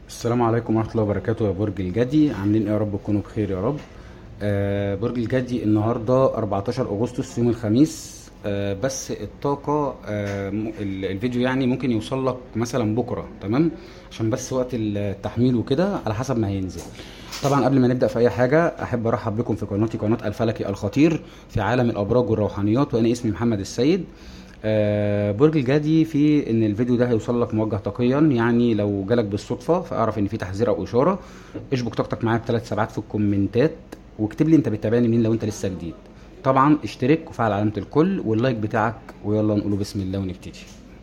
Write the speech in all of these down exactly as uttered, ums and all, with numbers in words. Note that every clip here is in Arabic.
السلام عليكم ورحمة الله وبركاته يا برج الجدي، عاملين ايه؟ يا رب تكونوا بخير يا رب. آه برج الجدي النهاردة اربعتاشر اغسطس يوم الخميس. آه بس الطاقة آه م- ال- الفيديو يعني ممكن يوصل لك مثلا بكرة، تمام؟ عشان بس وقت التحميل وكده على حسب ما هينزل. طبعا قبل ما نبدأ في اي حاجة احب ارحب بكم في قناتي، قناة الفلكي الخطير في عالم الابراج والروحانيات، وانا اسمي محمد السيد. آه، برج الجدي، في ان الفيديو ده هيوصل لك موجه طاقيا، يعني لو جالك بالصدفه فاعرف ان في تحذير او اشاره. اشبك طاقتك معايا بثلاث سبعات في الكومنتات، واكتب لي انت بتتابعني منين لو انت لسه جديد. طبعا اشترك وفعل علامه الكل واللايك بتاعك، ويلا نقوله بسم الله ونبتدي.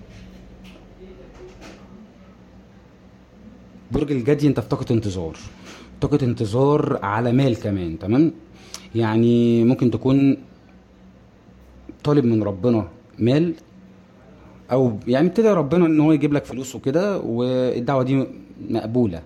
برج الجدي، انت في طاقه انتظار، طاقه انتظار على مال كمان، تمام؟ يعني ممكن تكون طالب من ربنا مال، او يعني ابتدى ربنا ان هو يجيب لك فلوس وكده، والدعوه دي مقبوله.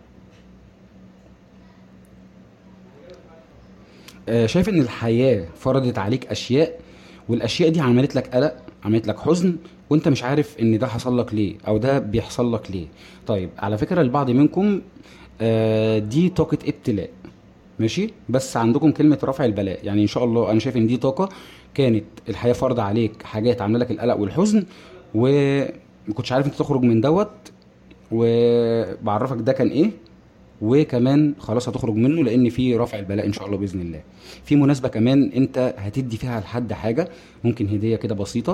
آه، شايف ان الحياه فرضت عليك اشياء، والاشياء دي عملت لك قلق، عملت لك حزن، وانت مش عارف ان ده حصل لك ليه او ده بيحصل لك ليه. طيب على فكره البعض منكم آه، دي طاقه ابتلاء، ماشي؟ بس عندكم كلمه رفع البلاء، يعني ان شاء الله انا شايف ان دي طاقه كانت الحياه فرض عليك حاجات عامله لك القلق والحزن، وما كنتش عارف انت تخرج من دوت، وبعرفك ده كان ايه، وكمان خلاص هتخرج منه لان في رفع البلاء ان شاء الله باذن الله. في مناسبه كمان انت هتدي فيها لحد حاجه، ممكن هديه كده بسيطه.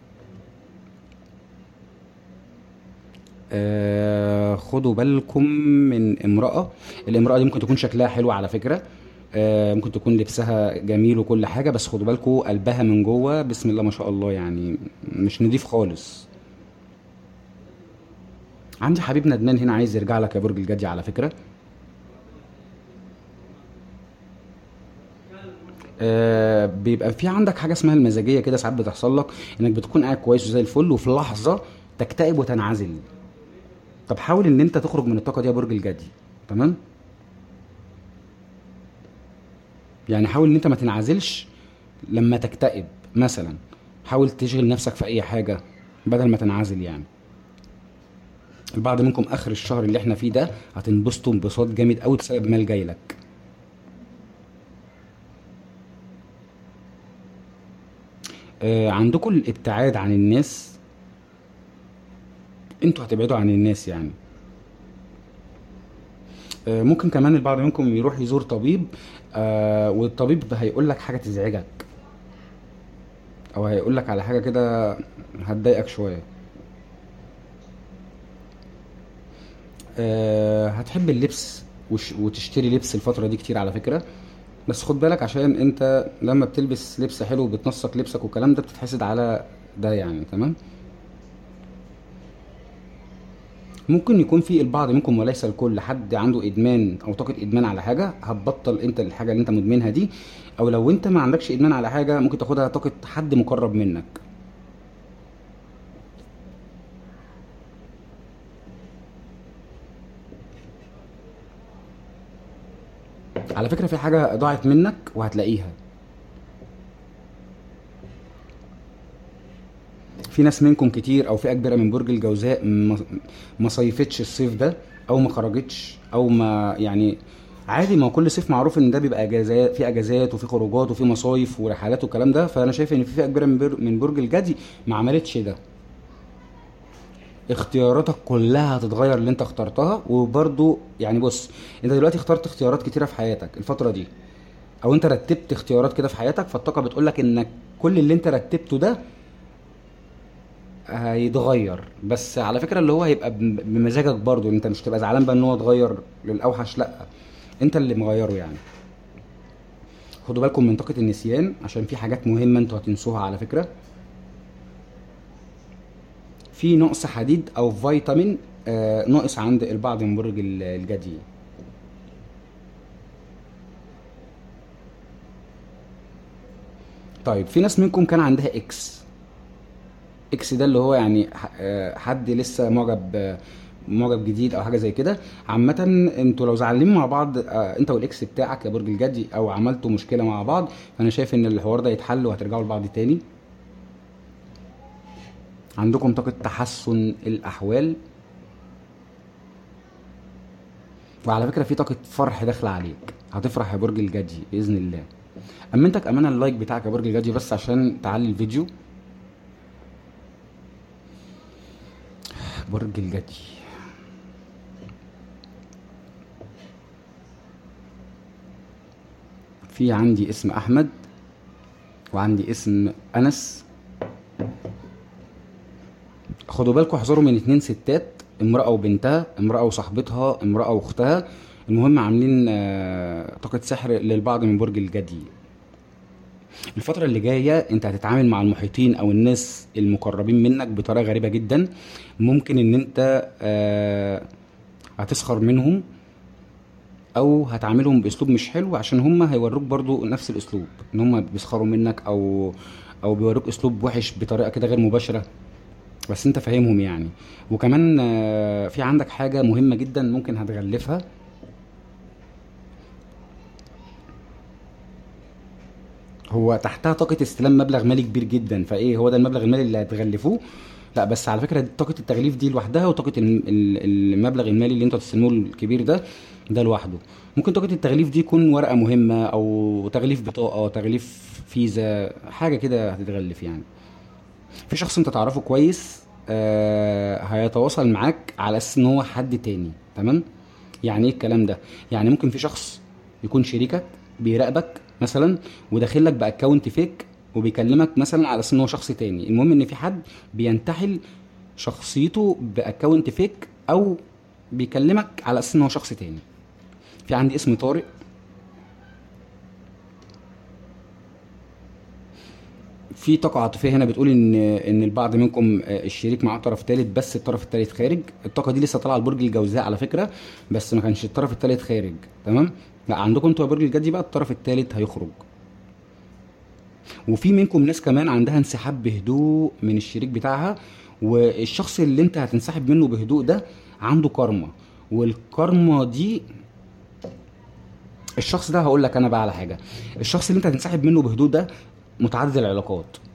آه خدوا بالكم من امراه، الامراه دي ممكن تكون شكلها حلو على فكره، آه ممكن تكون لبسها جميل وكل حاجه، بس خدوا بالكم قلبها من جوه بسم الله ما شاء الله، يعني مش نضيف خالص. عندي حبيب ندمان هنا عايز يرجع لك يا برج الجدي على فكره. آه، بيبقى في عندك حاجه اسمها المزاجيه كده، ساعات بتحصل لك انك بتكون قاعد كويس وزي الفل، وفي لحظه تكتئب وتنعزل. طب حاول ان انت تخرج من الطاقه دي يا برج الجدي، تمام؟ يعني حاول ان انت ما تنعزلش لما تكتئب مثلا، حاول تشغل نفسك في اي حاجه بدل ما تنعزل يعني. البعض منكم اخر الشهر اللي احنا فيه ده هتنبسطوا انبساط جامد قوي بسبب مال جاي لك. آه عندكم الابتعاد عن الناس، انتوا هتبعدوا عن الناس يعني. آه، ممكن كمان البعض منكم يروح يزور طبيب، آه والطبيب هيقول لك حاجه تزعجك، او هيقول لك على حاجه كده هتضايقك شويه. آه هتحب اللبس وش وتشتري لبس الفتره دي كتير على فكره، بس خد بالك عشان انت لما بتلبس لبس حلو وبتنسق لبسك والكلام ده بتتحسد على ده يعني، تمام؟ ممكن يكون في البعض منكم وليس الكل حد عنده ادمان او طاقه ادمان على حاجه، هتبطل انت الحاجه اللي انت مدمنها دي، او لو انت ما عندكش ادمان على حاجه ممكن تاخدها طاقه حد مقرب منك. على فكره في حاجه ضاعت منك وهتلاقيها. في ناس منكم كتير او فئه كبيره من برج الجوزاء ما ما صيفتش الصيف ده، او ما خرجتش، او ما يعني عادي، ما هو كل صيف معروف ان ده بيبقى اجازات، في اجازات وفي خروجات وفي مصايف ورحلات والكلام ده، فانا شايف ان في فئه كبيره من بر- من برج الجدي ما عملتش ده. اختياراتك كلها هتتغير اللي انت اخترتها، وبرضو يعني بص، انت دلوقتي اخترت اختيارات كتيره في حياتك الفتره دي، او انت رتبت اختيارات كده في حياتك، فالطاقه بتقولك انك كل اللي انت رتبته ده هيتغير، بس على فكره اللي هو هيبقى بم- بمزاجك برضو، انت مش تبقى زعلان بقى ان هو اتغير للاوحش، لا، انت اللي مغيره يعني. خدوا بالكم من طاقه النسيان عشان في حاجات مهمه انتوا هتنسوها على فكره. في نقص حديد او فيتامين آه ناقص عند البعض من برج ال- الجدي. طيب في ناس منكم كان عندها اكس، اكس ده اللي هو يعني ح- آه، حد لسه معجب، آه، معجب جديد او حاجه زي كده. عامه انتوا لو زعلانين مع بعض، آه، انت والاكس بتاعك يا برج الجدي، او عملتوا مشكله مع بعض، فانا شايف ان الحوار ده يتحل وهترجعوا لبعض تاني. عندكم طاقه تحسن الاحوال. وعلى فكره في طاقه فرح داخله عليك، هتفرح يا برج الجدي باذن الله. امنتك امانه اللايك بتاعك يا برج الجدي بس عشان تعلي الفيديو. برج الجدي، في عندي اسم احمد وعندي اسم انس. خدوا بالكم، احذروا من اتنين ستات، امرأة وبنتها، امرأة وصاحبتها، امرأة واختها. المهم عاملين آه، طاقة سحر للبعض من برج الجدي. الفترة اللي جاية انت هتتعامل مع المحيطين او الناس المقربين منك بطريقة غريبة جدا. ممكن ان انت آه، هتسخر منهم او هتعاملهم باسلوب مش حلو، عشان هم هيوروك برضو نفس الاسلوب، ان هم بيسخروا منك او او بيوروك اسلوب وحش بطريقة كده غير مباشرة، بس انت فاهمهم يعني. وكمان آه، في عندك حاجة مهمة جدا ممكن هتغلفها. هو تحتها طاقة استلام مبلغ مالي كبير جدا، فايه هو ده المبلغ المالي اللي هتغلفوه؟ لا بس على فكرة دي طاقة التغليف دي لوحدها، وطاقة الم- ال- المبلغ المالي اللي انتوا هتستلموه الكبير ده ده لوحده. ممكن طاقة التغليف دي يكون ورقة مهمة او تغليف بطاقة، تغليف فيزا، حاجة كده هتتغلف يعني. في شخص انت تعرفه كويس آه هيتواصل معاك على اساس ان هو حد تاني، تمام؟ يعني ايه الكلام ده؟ يعني ممكن في شخص يكون شريكك بيراقبك مثلا، وداخل لك باكونت فيك وبيكلمك مثلا على اساس ان هو شخص تاني. المهم ان في حد بينتحل شخصيته باكونت فيك، او بيكلمك على اساس ان هو شخص تاني. في عندي اسم طارق. في طاقة عاطفية هنا بتقول ان ان البعض منكم آه، الشريك معاه طرف ثالث، بس الطرف الثالث خارج. الطاقة دي لسه طالعة لبرج الجوزاء على فكرة، بس ما كانش الطرف الثالث خارج، تمام؟ لا عندكم انتوا يا برج الجدي بقى الطرف الثالث هيخرج. وفي منكم ناس كمان عندها انسحاب بهدوء من الشريك بتاعها، والشخص اللي انت هتنسحب منه بهدوء ده عنده كارما، والكارما دي الشخص ده هقول لك انا بقى على حاجة. الشخص اللي انت هتنسحب منه بهدوء ده متعدد العلاقات،